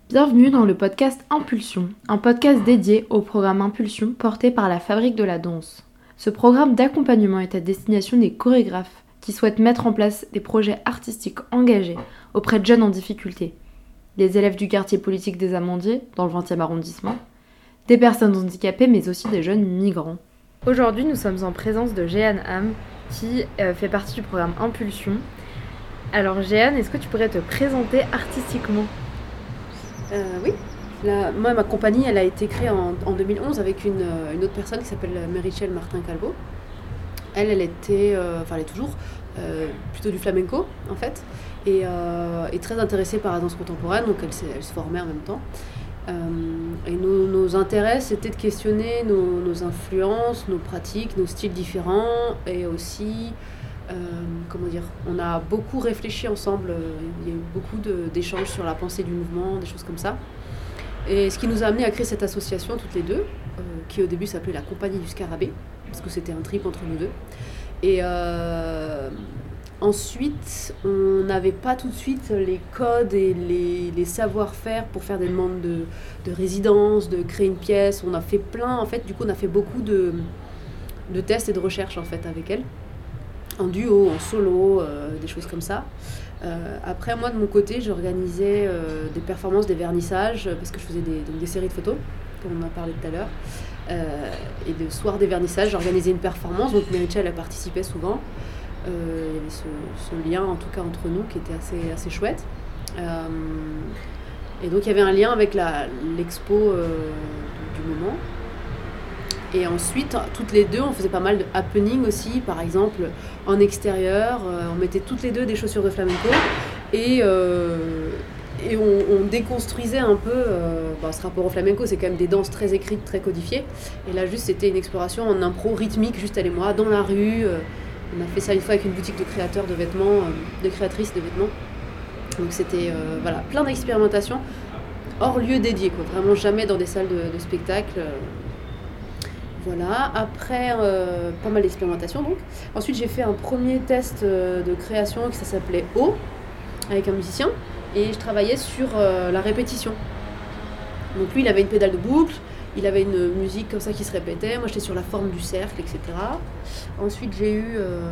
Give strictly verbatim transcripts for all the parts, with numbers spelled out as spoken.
Bienvenue dans le podcast Impulsion, un podcast dédié au programme Impulsion porté par la Fabrique de la Danse. Ce programme d'accompagnement est à destination des chorégraphes qui souhaitent mettre en place des projets artistiques engagés auprès de jeunes en difficulté, des élèves du quartier politique des Amandiers, dans le vingtième arrondissement, des personnes handicapées mais aussi des jeunes migrants. Aujourd'hui, nous sommes en présence de Jeanne Ham qui euh, fait partie du programme Impulsion. Alors Jeanne, est-ce que tu pourrais te présenter artistiquement ? Euh, oui, La, moi ma compagnie elle a été créée en, en deux mille onze avec une, une autre personne qui s'appelle Merichel Martin-Calvo. Elle, elle était, euh, enfin elle est toujours, euh, plutôt du flamenco en fait, et, euh, et très intéressée par la danse contemporaine, donc elle, elle se formait en même temps. Euh, et nos, nos intérêts c'était de questionner nos, nos influences, nos pratiques, nos styles différents, et aussi... Euh, comment dire, on a beaucoup réfléchi ensemble, il y a eu beaucoup de, d'échanges sur la pensée du mouvement, des choses comme ça. Et ce qui nous a amené à créer cette association toutes les deux, euh, qui au début s'appelait la Compagnie du Scarabée, parce que c'était un trip entre nous deux. Et euh, ensuite, on n'avait pas tout de suite les codes et les, les savoir-faire pour faire des demandes de, de résidence, de créer une pièce. On a fait plein, en fait, du coup on a fait beaucoup de, de tests et de recherches en fait avec elle. En duo, en solo, euh, des choses comme ça. Euh, après, moi, de mon côté, j'organisais euh, des performances, des vernissages, parce que je faisais des, donc des séries de photos, comme on en a parlé tout à l'heure. Euh, et le soir des vernissages, j'organisais une performance, donc Merichel, elle participait souvent. Euh, il y avait ce, ce lien, en tout cas, entre nous, qui était assez, assez chouette. Euh, et donc, il y avait un lien avec la, l'expo euh, du, du moment. Et ensuite, toutes les deux, on faisait pas mal de happening aussi, par exemple, en extérieur. Euh, on mettait toutes les deux des chaussures de flamenco et, euh, et on, on déconstruisait un peu euh, bah, ce rapport au flamenco. C'est quand même des danses très écrites, très codifiées. Et là, juste, c'était une exploration en impro rythmique, juste elle et moi, dans la rue. Euh, on a fait ça une fois avec une boutique de créateurs de vêtements, euh, de créatrices de vêtements. Donc c'était euh, voilà, plein d'expérimentations hors lieu dédié, quoi. Vraiment jamais dans des salles de, de spectacle. Euh, Voilà, après euh, pas mal d'expérimentation donc. Ensuite j'ai fait un premier test euh, de création qui ça s'appelait O, avec un musicien, et je travaillais sur euh, la répétition. Donc lui il avait une pédale de boucle, il avait une musique comme ça qui se répétait, moi j'étais sur la forme du cercle, et cetera. Ensuite j'ai eu... Euh,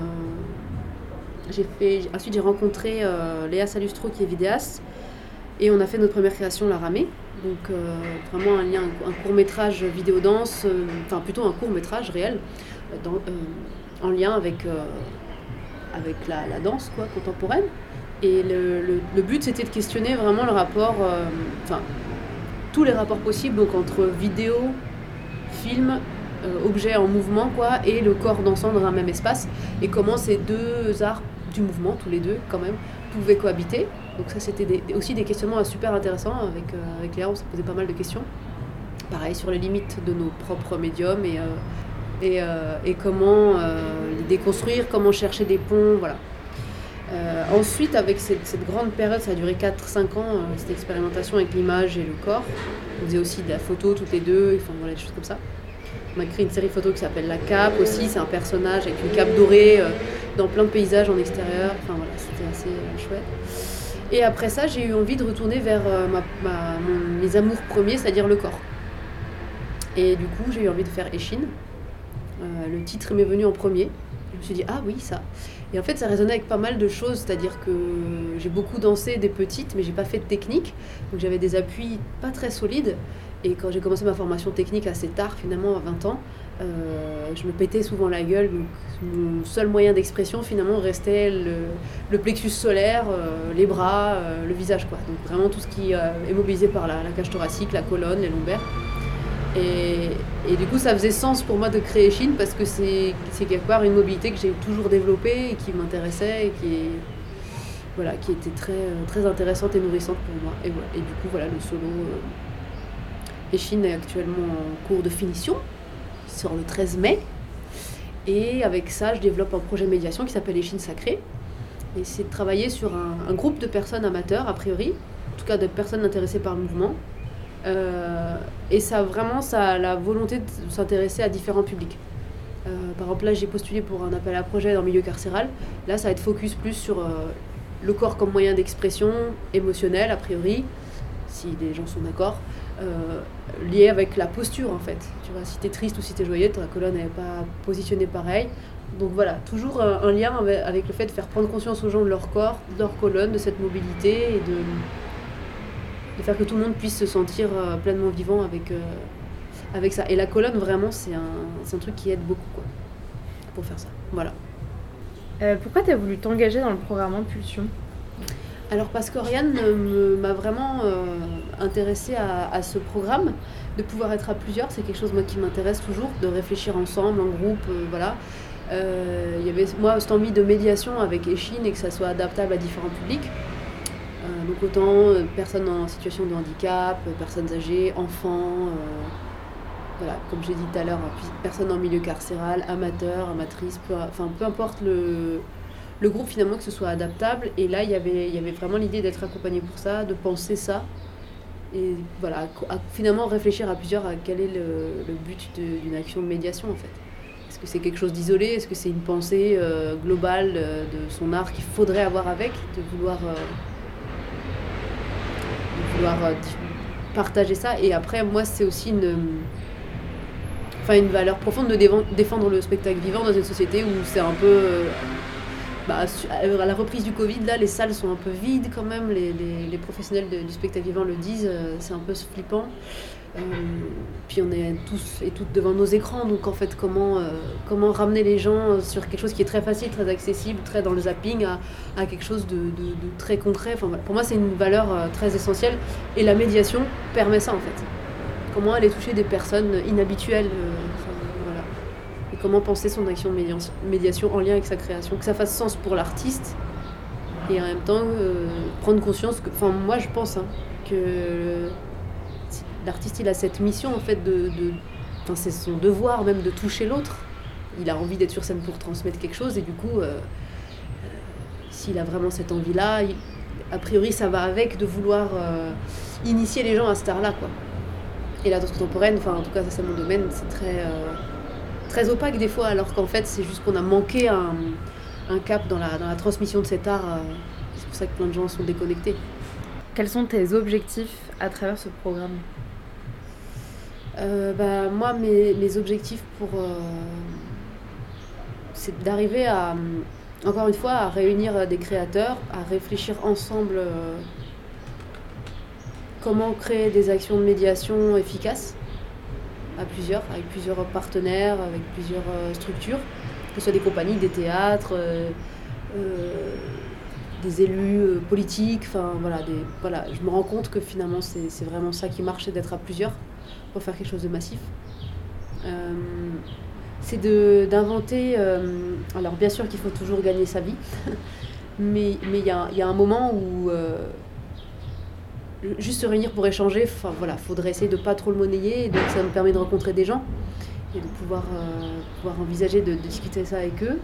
j'ai fait, ensuite j'ai rencontré euh, Léa Salustro qui est vidéaste, et on a fait notre première création, La Ramée. Donc euh, vraiment un lien, un court-métrage vidéo-danse, euh, enfin plutôt un court-métrage réel, euh, dans, euh, en lien avec, euh, avec la, la danse quoi, contemporaine. Et le, le, le but c'était de questionner vraiment le rapport, euh, enfin tous les rapports possibles, donc entre vidéo, film, euh, objet en mouvement quoi, et le corps dansant dans un même espace, et comment ces deux arts du mouvement, tous les deux quand même, pouvaient cohabiter. Donc ça c'était des, aussi des questionnements super intéressants avec, euh, avec Léa, on s'est posé pas mal de questions. Pareil sur les limites de nos propres médiums et, euh, et, euh, et comment euh, les déconstruire, comment chercher des ponts, voilà. Euh, ensuite avec cette, cette grande période, ça a duré quatre cinq ans, euh, cette expérimentation avec l'image et le corps. On faisait aussi de la photo toutes les deux, enfin voilà des choses comme ça. On a créé une série photo qui s'appelle La Cape aussi, c'est un personnage avec une cape dorée euh, dans plein de paysages en extérieur, enfin voilà c'était assez euh, chouette. Et après ça, j'ai eu envie de retourner vers euh, ma, ma, mon, mes amours premiers, c'est-à-dire le corps. Et du coup, j'ai eu envie de faire Échine. Euh, le titre m'est venu en premier. Je me suis dit, ah oui, ça. Et en fait, ça résonnait avec pas mal de choses, c'est-à-dire que j'ai beaucoup dansé des petites, mais j'ai pas fait de technique. Donc j'avais des appuis pas très solides. Et quand j'ai commencé ma formation technique assez tard, finalement à vingt ans, euh, je me pétais souvent la gueule. Donc mon seul moyen d'expression, finalement, restait le, le plexus solaire, euh, les bras, euh, le visage, quoi. Donc vraiment tout ce qui euh, est mobilisé par la, la cage thoracique, la colonne, les lombaires. Et, et du coup, ça faisait sens pour moi de créer Chine parce que c'est, c'est quelque part une mobilité que j'ai toujours développée et qui m'intéressait et qui, est, voilà, qui était très, très intéressante et nourrissante pour moi. Et, voilà. Et du coup, voilà, le solo... Euh, Échine est actuellement en cours de finition, il sort le treize mai. Et avec ça, je développe un projet de médiation qui s'appelle Échine Sacrée. Et c'est de travailler sur un, un groupe de personnes amateurs, a priori, en tout cas de personnes intéressées par le mouvement. Euh, et ça, vraiment, ça a la volonté de s'intéresser à différents publics. Euh, par exemple, là, j'ai postulé pour un appel à projet dans le milieu carcéral. Là, ça va être focus plus sur euh, le corps comme moyen d'expression émotionnelle, a priori, si les gens sont d'accord, euh, lié avec la posture en fait. Tu vois, si t'es triste ou si t'es joyeux, ta colonne n'est pas positionnée pareil. Donc voilà, toujours un, un lien avec, avec le fait de faire prendre conscience aux gens de leur corps, de leur colonne, de cette mobilité et de, de faire que tout le monde puisse se sentir euh, pleinement vivant avec, euh, avec ça. Et la colonne, vraiment, c'est un, c'est un truc qui aide beaucoup quoi, pour faire ça. Voilà. Euh, pourquoi tu as voulu t'engager dans le programme Impulsion ? Alors parce qu'Oriane me, m'a vraiment euh, intéressée à, à ce programme, de pouvoir être à plusieurs, c'est quelque chose moi qui m'intéresse toujours, de réfléchir ensemble, en groupe, euh, voilà. Euh, il y avait moi cette envie de médiation avec Échine et que ça soit adaptable à différents publics. Euh, donc autant euh, personnes en situation de handicap, euh, personnes âgées, enfants, euh, voilà, comme j'ai dit tout à l'heure, personnes en milieu carcéral, amateurs, amatrices, peu, enfin peu importe le... le groupe finalement que ce soit adaptable. Et là il y avait, il y avait vraiment l'idée d'être accompagné pour ça, de penser ça et voilà, à, à, finalement réfléchir à plusieurs à quel est le, le but de, d'une action de médiation en fait. Est-ce que c'est quelque chose d'isolé? Est-ce que c'est une pensée euh, globale euh, de son art qu'il faudrait avoir avec, de vouloir, euh, de vouloir euh, partager ça? Et après moi c'est aussi une enfin une valeur profonde de défendre le spectacle vivant dans une société où c'est un peu euh, bah, à la reprise du Covid, là, les salles sont un peu vides quand même, les, les, les professionnels de, du spectacle vivant le disent, euh, c'est un peu flippant. Euh, puis on est tous et toutes devant nos écrans, donc en fait, comment, euh, comment ramener les gens sur quelque chose qui est très facile, très accessible, très dans le zapping, à, à quelque chose de, de, de très concret. Enfin, voilà. Pour moi, c'est une valeur euh, très essentielle, et la médiation permet ça en fait. Comment aller toucher des personnes inhabituelles, euh, enfin, voilà. Et comment penser son action de médiation en lien avec sa création, que ça fasse sens pour l'artiste et en même temps euh, prendre conscience que, enfin moi je pense hein, que l'artiste il a cette mission en fait de, de, enfin c'est son devoir même de toucher l'autre. Il a envie d'être sur scène pour transmettre quelque chose et du coup euh, euh, s'il a vraiment cette envie là, il, a priori ça va avec de vouloir euh, initier les gens à cet art là quoi. Et la danse contemporaine, enfin en tout cas ça c'est mon domaine, c'est très euh, très opaque des fois, alors qu'en fait c'est juste qu'on a manqué un, un cap dans la, dans la transmission de cet art. Euh, c'est pour ça que plein de gens sont déconnectés. Quels sont tes objectifs à travers ce programme ? euh, bah, Moi, mes, mes objectifs, pour, euh, c'est d'arriver à, encore une fois, à réunir des créateurs, à réfléchir ensemble euh, comment créer des actions de médiation efficaces à plusieurs, avec plusieurs partenaires, avec plusieurs euh, structures, que ce soit des compagnies, des théâtres, euh, euh, des élus euh, politiques, enfin voilà, des, voilà, je me rends compte que finalement c'est, c'est vraiment ça qui marche, c'est d'être à plusieurs pour faire quelque chose de massif. Euh, c'est de, d'inventer, euh, alors bien sûr qu'il faut toujours gagner sa vie, mais il mais y, a, y a un moment où euh, juste se réunir pour échanger, enfin voilà, faudrait essayer de pas trop le monnayer, et donc ça me permet de rencontrer des gens et de pouvoir, euh, pouvoir envisager de, de discuter ça avec eux,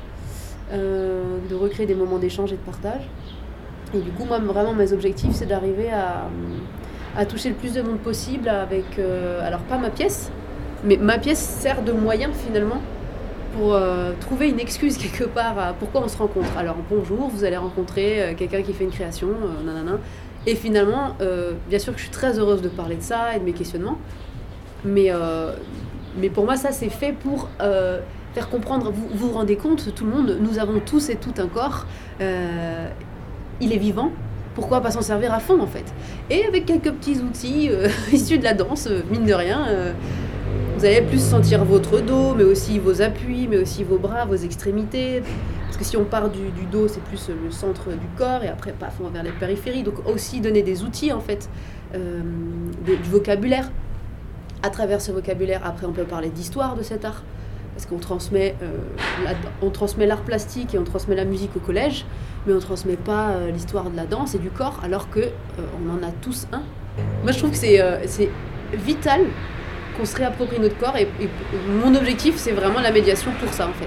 euh, de recréer des moments d'échange et de partage. Et du coup, moi, vraiment, mes objectifs, c'est d'arriver à, à toucher le plus de monde possible avec, euh, alors pas ma pièce, mais ma pièce sert de moyen finalement pour euh, trouver une excuse quelque part à pourquoi on se rencontre. Alors bonjour, vous allez rencontrer euh, quelqu'un qui fait une création, euh, nanana. Et finalement, euh, bien sûr que je suis très heureuse de parler de ça et de mes questionnements, mais, euh, mais pour moi, ça c'est fait pour euh, faire comprendre, vous, vous vous rendez compte, tout le monde, nous avons tous et toutes un corps, euh, il est vivant, pourquoi pas s'en servir à fond en fait. Et avec quelques petits outils euh, issus de la danse, euh, mine de rien, euh, vous allez plus sentir votre dos, mais aussi vos appuis, mais aussi vos bras, vos extrémités. Parce que si on part du, du dos, c'est plus le centre du corps, et après, paf, on va vers les périphéries. Donc aussi donner des outils, en fait, euh, de, du vocabulaire. À travers ce vocabulaire, après, on peut parler d'histoire de cet art. Parce qu'on transmet, euh, la, on transmet l'art plastique et on transmet la musique au collège, mais on ne transmet pas euh, l'histoire de la danse et du corps, alors qu'on euh, en a tous un. Moi, je trouve que c'est, euh, c'est vital qu'on se réapproprie notre corps, et, et mon objectif, c'est vraiment la médiation pour ça, en fait.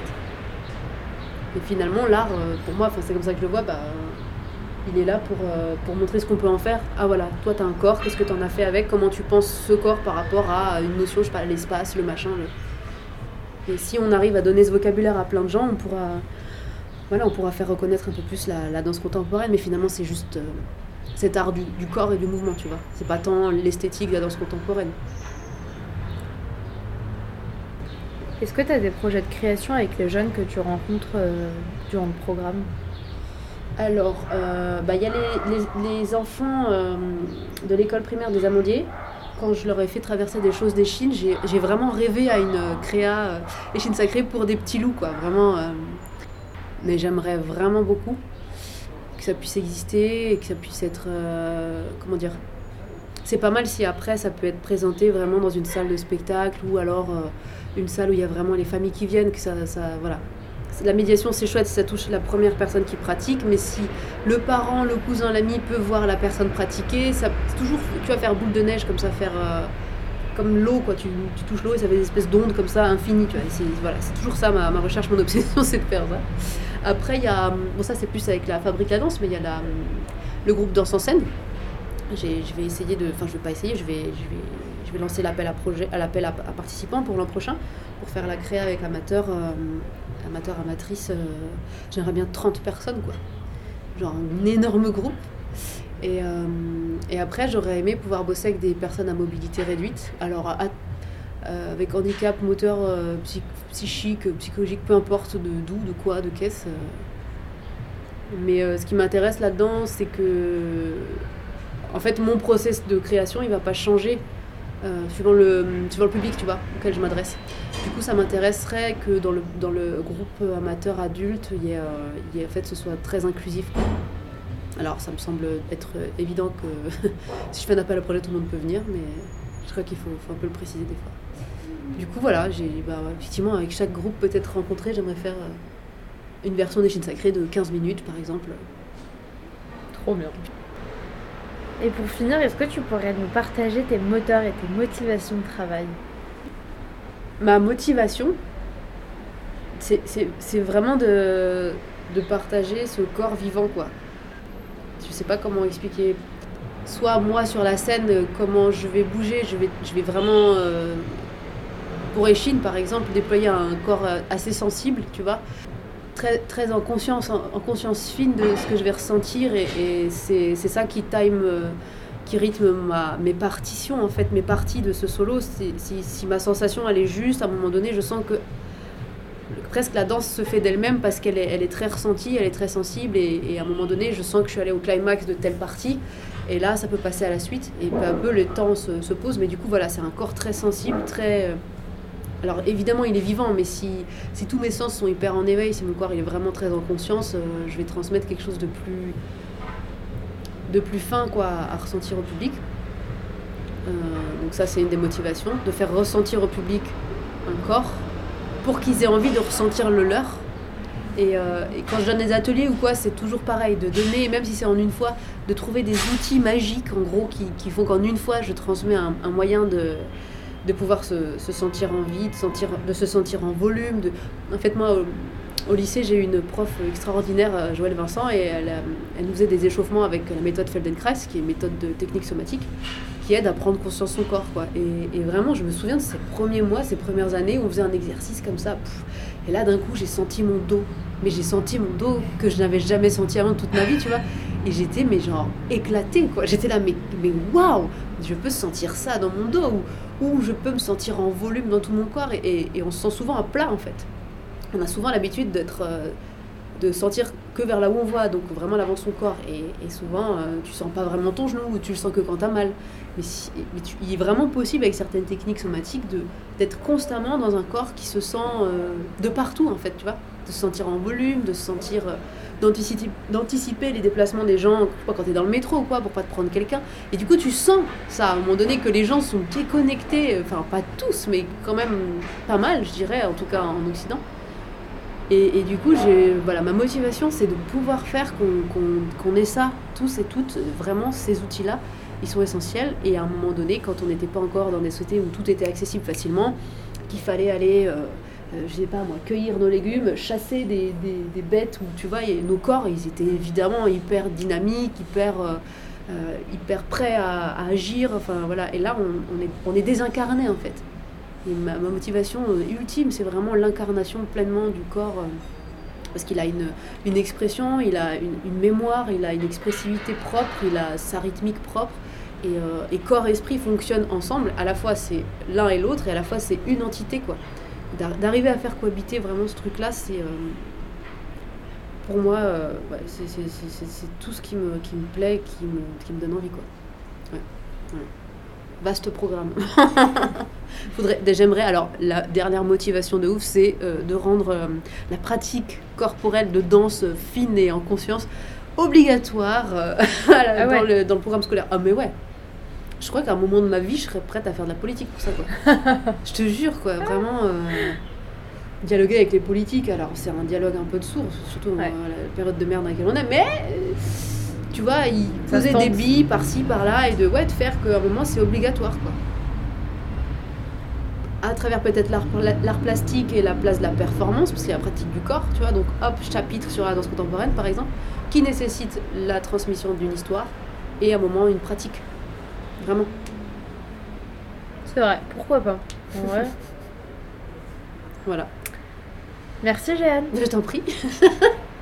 Et finalement, l'art, pour moi, c'est comme ça que je le vois, bah, il est là pour, pour montrer ce qu'on peut en faire. Ah voilà, toi t'as un corps, qu'est-ce que t'en as fait avec? Comment tu penses ce corps par rapport à une notion, je sais pas, l'espace, le machin. Le... Et si on arrive à donner ce vocabulaire à plein de gens, on pourra, voilà, on pourra faire reconnaître un peu plus la, la danse contemporaine, mais finalement c'est juste, euh, cet art du, du corps et du mouvement, tu vois. C'est pas tant l'esthétique de la danse contemporaine. Est-ce que tu as des projets de création avec les jeunes que tu rencontres euh, durant le programme ? Alors, il euh, bah, y a les, les, les enfants euh, de l'école primaire des Amandiers. Quand je leur ai fait traverser des choses d'échine, j'ai, j'ai vraiment rêvé à une créa euh, échine sacrée pour des petits loups, quoi. Vraiment. Euh, mais j'aimerais vraiment beaucoup que ça puisse exister et que ça puisse être... Euh, comment dire ? C'est pas mal si après ça peut être présenté vraiment dans une salle de spectacle ou alors euh, une salle où il y a vraiment les familles qui viennent, que ça, ça voilà. La médiation c'est chouette si ça touche la première personne qui pratique, mais si le parent, le cousin, l'ami peut voir la personne pratiquer, ça, c'est toujours, tu vas faire boule de neige comme ça, faire euh, comme l'eau, quoi. Tu, tu touches l'eau et ça fait des espèces d'ondes comme ça infinies, tu vois. C'est, voilà, c'est toujours ça ma, ma recherche, mon obsession, c'est de faire ça. Après il y a, bon ça c'est plus avec la Fabrique La Danse, mais il y a la, le groupe Danse en scène. J'ai, je vais essayer de, enfin je vais pas essayer, je vais, je vais, je vais lancer l'appel à projet, à l'appel à, à participants pour l'an prochain, pour faire la créa avec amateurs, euh, amateurs, amatrices. Euh, j'aimerais bien trente personnes, quoi, genre un énorme groupe. Et, euh, et après j'aurais aimé pouvoir bosser avec des personnes à mobilité réduite, alors à, euh, avec handicap moteur, euh, psy, psychique, psychologique, peu importe de d'où, de quoi, de qu'est-ce. Euh. Mais euh, ce qui m'intéresse là-dedans, c'est que en fait, mon process de création, il va pas changer euh, suivant, le, suivant le public, tu vois, auquel je m'adresse. Du coup, ça m'intéresserait que dans le, dans le groupe amateur adulte, il y ait, euh, il y ait, en fait, ce soit très inclusif. Alors, ça me semble être évident que si je fais un appel à projet, tout le monde peut venir, mais je crois qu'il faut, faut un peu le préciser des fois. Du coup, voilà, j'ai, bah, effectivement, avec chaque groupe peut-être rencontré, j'aimerais faire euh, une version d'échine sacrée de quinze minutes, par exemple. Trop bien. Et pour finir, est-ce que tu pourrais nous partager tes moteurs et tes motivations de travail ? Ma motivation, c'est, c'est, c'est vraiment de, de partager ce corps vivant, quoi. Je sais pas comment expliquer. Soit moi sur la scène, comment je vais bouger, je vais, je vais vraiment, euh, pour échine par exemple, déployer un corps assez sensible, tu vois. Très, très en conscience, en, en conscience fine de ce que je vais ressentir et, et c'est, c'est ça qui time, euh, qui rythme ma, mes partitions en fait, mes parties de ce solo. Si, si, si ma sensation elle est juste, à un moment donné, je sens que presque la danse se fait d'elle-même parce qu'elle est, elle est très ressentie, elle est très sensible et, et à un moment donné, je sens que je suis allée au climax de telle partie et là, ça peut passer à la suite et peu à peu, le temps se, se pose. Mais du coup, voilà, c'est un corps très sensible, très... Alors évidemment il est vivant, mais si, si tous mes sens sont hyper en éveil, si mon corps il est vraiment très en conscience, euh, je vais transmettre quelque chose de plus, de plus fin quoi, à ressentir au public. Euh, donc ça c'est une des motivations, de faire ressentir au public un corps pour qu'ils aient envie de ressentir le leur. Et, euh, et quand je donne des ateliers ou quoi, c'est toujours pareil, de donner, même si c'est en une fois, de trouver des outils magiques en gros qui, qui font qu'en une fois je transmets un, un moyen de... de pouvoir se, se sentir en vie, de, sentir, de se sentir en volume. De... En fait, moi, au, au lycée, j'ai eu une prof extraordinaire, Joëlle Vincent, et elle, elle nous faisait des échauffements avec la méthode Feldenkrais, qui est une méthode de technique somatique, qui aide à prendre conscience de son corps, quoi. Et, et vraiment, je me souviens de ces premiers mois, ces premières années, où on faisait un exercice comme ça, pff, et là, d'un coup, j'ai senti mon dos. Mais j'ai senti mon dos que je n'avais jamais senti avant toute ma vie, tu vois. Et j'étais, mais genre, éclatée, quoi. J'étais là, mais, mais waouh, je peux sentir ça dans mon dos, ou, ou je peux me sentir en volume dans tout mon corps. Et, et, et on se sent souvent à plat, en fait. On a souvent l'habitude d'être, euh, de sentir que vers là où on voit, donc vraiment l'avant de son corps. Et, et souvent, euh, tu sens pas vraiment ton genou, ou tu le sens que quand t'as mal. Mais, si, mais tu, il est vraiment possible, avec certaines techniques somatiques, de, d'être constamment dans un corps qui se sent euh, de partout, en fait, tu vois. De se sentir en volume, de se sentir... Euh, d'anticiper, d'anticiper les déplacements des gens, je sais pas, quand t'es dans le métro ou quoi, pour pas te prendre quelqu'un. Et du coup, tu sens ça, à un moment donné, que les gens sont déconnectés, enfin, pas tous, mais quand même pas mal, je dirais, en tout cas en Occident. Et, et du coup, j'ai, voilà, ma motivation, c'est de pouvoir faire qu'on, qu'on, qu'on ait ça, tous et toutes, vraiment, ces outils-là, ils sont essentiels. Et à un moment donné, quand on n'était pas encore dans des sociétés où tout était accessible facilement, qu'il fallait aller... Euh, Euh, je sais pas moi, cueillir nos légumes, chasser des, des, des bêtes où tu vois, et nos corps ils étaient évidemment hyper dynamiques, hyper, euh, euh, hyper prêts à, à agir, enfin voilà, et là on, on, est, on est désincarné en fait. Et ma, ma motivation ultime c'est vraiment l'incarnation pleinement du corps, euh, parce qu'il a une, une expression, il a une, une mémoire, il a une expressivité propre, il a sa rythmique propre. Et, euh, et corps et esprit fonctionnent ensemble. À la fois, c'est l'un et l'autre, et à la fois, c'est une entité, quoi. D'arriver à faire cohabiter vraiment ce truc-là, c'est... Euh, pour moi, euh, ouais, c'est, c'est, c'est, c'est, c'est tout ce qui me, qui me plaît, qui me, qui me donne envie, quoi. Ouais. Ouais. Vaste programme. Faudrait, j'aimerais, alors la dernière motivation de ouf, c'est euh, de rendre euh, la pratique corporelle de danse fine et en conscience obligatoire euh, ah ouais. dans, le, dans le programme scolaire. Ah mais ouais, je crois qu'à un moment de ma vie, je serais prête à faire de la politique pour ça, quoi. Je te jure, quoi, vraiment euh, dialoguer avec les politiques. Alors c'est un dialogue un peu de sourds, surtout ouais. dans la période de merde dans laquelle on est, mais euh, tu vois, ils posaient des billes par-ci, par-là, et de, ouais, de faire qu'à un moment, c'est obligatoire, quoi. À travers peut-être l'art, l'art plastique et la place de la performance, parce qu'il y a la pratique du corps, tu vois, donc hop, chapitre sur la danse contemporaine, par exemple, qui nécessite la transmission d'une histoire, et à un moment, une pratique. Vraiment. C'est vrai, pourquoi pas. Ouais. Voilà. Merci, Jeanne. Je t'en prie.